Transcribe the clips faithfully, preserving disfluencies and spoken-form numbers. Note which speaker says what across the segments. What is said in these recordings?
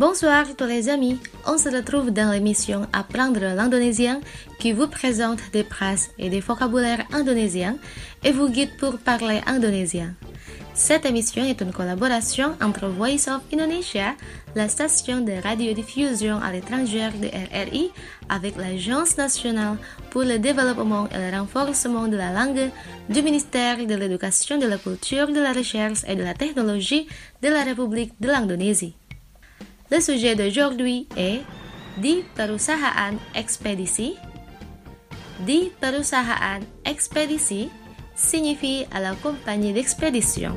Speaker 1: Bonsoir tous les amis, on se retrouve dans l'émission Apprendre l'indonésien qui vous présente des phrases et des vocabulaires indonésiens et vous guide pour parler indonésien. Cette émission est une collaboration entre Voice of Indonesia, la station de radiodiffusion à l'étranger de R R I, avec l'Agence nationale pour le développement et le renforcement de la langue du ministère de l'Éducation, de la Culture, de la Recherche et de la Technologie de la République de l'Indonésie. Le sujet d'aujourd'hui est di perusahaan ekspedisi. Di perusahaan ekspedisi signifie à la compagnie d'expédition.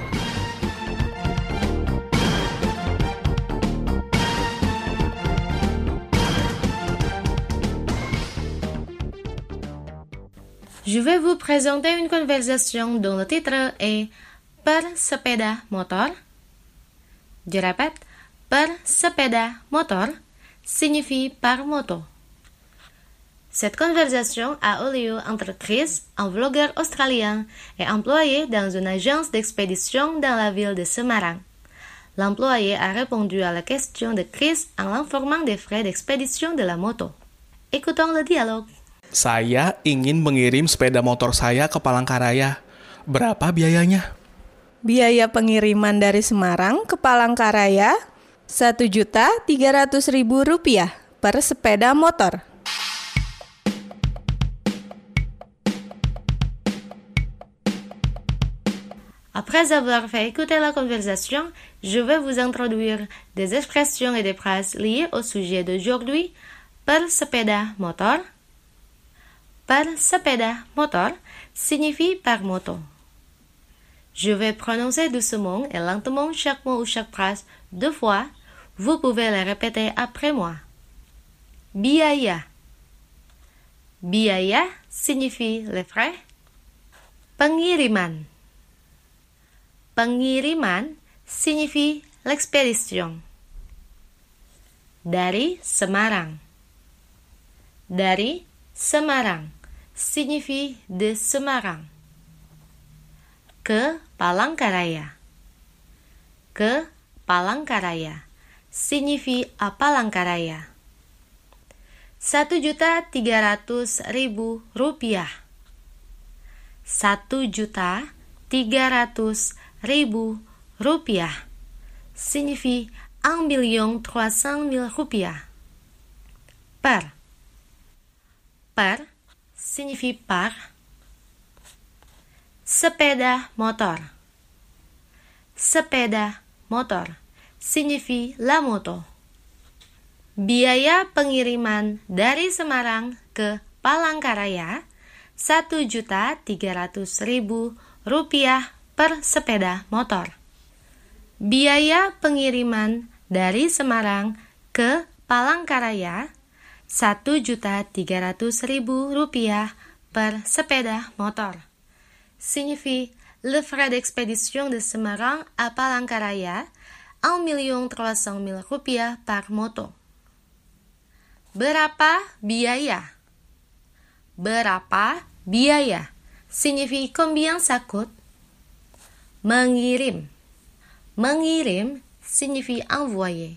Speaker 1: Je vais vous présenter une conversation dont le titre est Per sepeda motor. Je répète, Per sepeda motor signifie par moto. Cette conversation a eu lieu entre Chris, un vlogueur australien, et employé dans une agence d'expédition dans la ville de Semarang. L'employé a répondu à la question de Chris en l'informant des frais d'expédition de la moto. Écoutons le dialogue.
Speaker 2: Saya ingin mengirim sepeda motor saya ke Palangkaraya. Berapa biayanya?
Speaker 3: Biaya pengiriman dari Semarang ke Palangkaraya satu juta tiga ratus ribu rupiah per sepeda motor.
Speaker 1: Après avoir fait écouter la conversation, je vais vous introduire des expressions et des phrases liées au sujet d'aujourd'hui. Per sepeda motor. Per sepeda motor signifie par moto. Je vais prononcer doucement et lentement chaque mot ou chaque phrase deux fois. Vous pouvez le répéter après moi. Biaya. Biaya signifie les frais. Pengiriman. Pengiriman signifie l'expédition. Dari Semarang. Dari Semarang signifie de Semarang. Ke Palangkaraya. Ke Palangkaraya signifie à Palangkaraya. Satu juta tiga ratus ribu rupiah. Satu juta tiga ratus ribu rupiah signifie un million trois cent mille rupiah. Per. Per signifie par. Sepeda motor. Sepeda motor signifie la moto. Biaya pengiriman dari Semarang ke Palangkaraya satu juta tiga ratus ribu rupiah per sepeda motor. Biaya pengiriman dari Semarang ke Palangkaraya satu juta tiga ratus ribu rupiah per sepeda motor. Signifie le frais d'expédition de Semarang à Palangkaraya un million trois cent mille rupiah par moto. Berapa biaya? Berapa biaya signifie combien ça coûte. Mengirim. Mengirim signifie envoyer.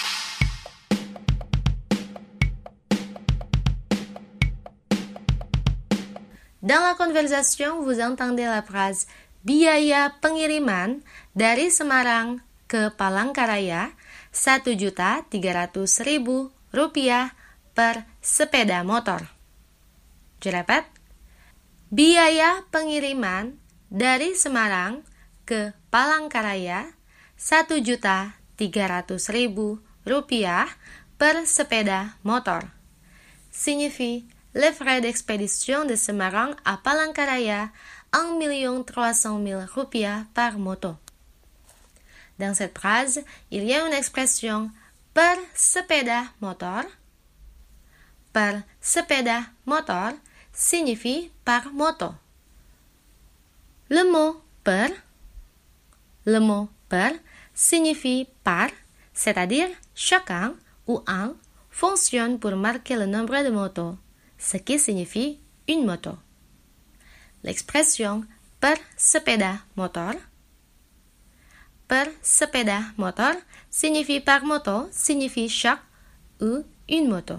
Speaker 1: Dans la conversation, vous entendez la phrase biaya pengiriman dari Semarang ke Palangkaraya satu juta tiga ratus ribu rupiah per sepeda motor. Je répète. Biaya pengiriman dari Semarang ke Palangkaraya satu juta tiga ratus ribu rupiah per sepeda motor. Signifie les frais d'expédition de Semarang à Palangkaraya un million trois cent mille rupiah par moto. Dans cette phrase, il y a une expression per sepeda motor. Per sepeda motor signifie par moto. Le mot per, le mot per signifie par, c'est-à-dire chacun ou un fonctionne pour marquer le nombre de motos, ce qui signifie une moto. L'expression per sepeda motor, per per sepeda motor signifie par moto signifie chaque ou une moto.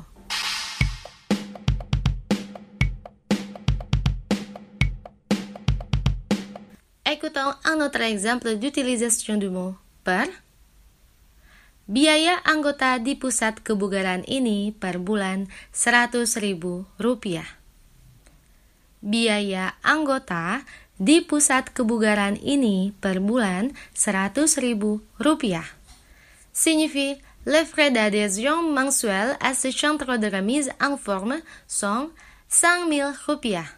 Speaker 1: Écoutons un autre exemple d'utilisation du mot per. Biaya anggota di pusat kebugaran ini per bulan seratus ribu rupiah. Biaya anggota di pusat kebugaran ini per bulan seratus ribu rupiah. Signifie les frais d'adhésion mensuels à ce centre de remise en forme sont cinq mille rupiah.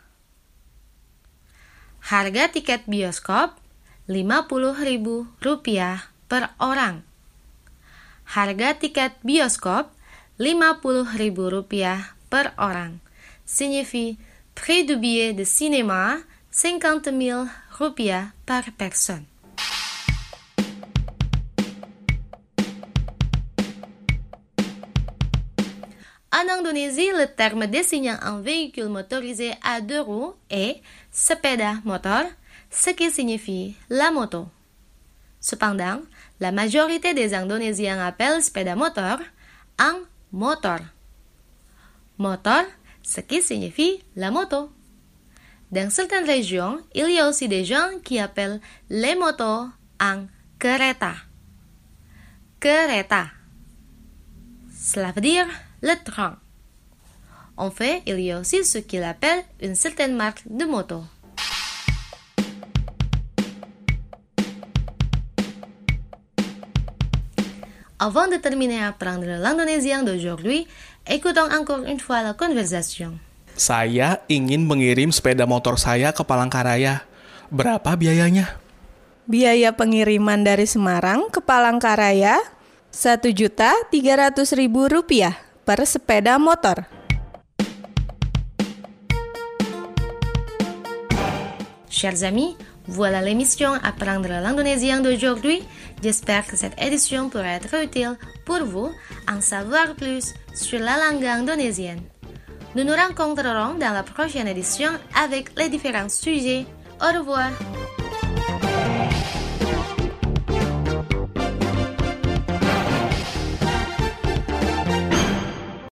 Speaker 1: Harga tiket bioskop lima puluh ribu rupiah per orang. Harga tiket bioskop lima puluh ribu rupiah per orang. Signifie prix du billet de cinéma cinquante mille rupiah par personne. En Indonésie, le terme désignant un véhicule motorisé à deux roues est sepeda motor, ce qui signifie la moto. Cependant, la majorité des Indonésiens appellent sepeda motor un motor. Motor, ce qui signifie la moto. Dans certaines régions, il y a aussi des gens qui appellent les motos un kereta. Kereta. Cela veut dire le train. En fait, il y a aussi ce qu'il appelle une certaine marque de moto. Avant de terminer à apprendre l'indonésien d'aujourd'hui, écoutons encore une fois la conversation.
Speaker 2: Saya ingin mengirim sepeda motor saya ke Palangkaraya. Berapa biayanya?
Speaker 3: Biaya pengiriman dari Semarang ke Palangkaraya satu juta tiga ratus ribu rupiah per sepeda motor.
Speaker 1: Chers amis, voilà l'émission Apprendre l'indonésien d'aujourd'hui. J'espère que cette édition pourra être utile pour vous en savoir plus sur la langue indonésienne. Nous nous rencontrerons dans la prochaine édition avec les différents sujets. Au revoir.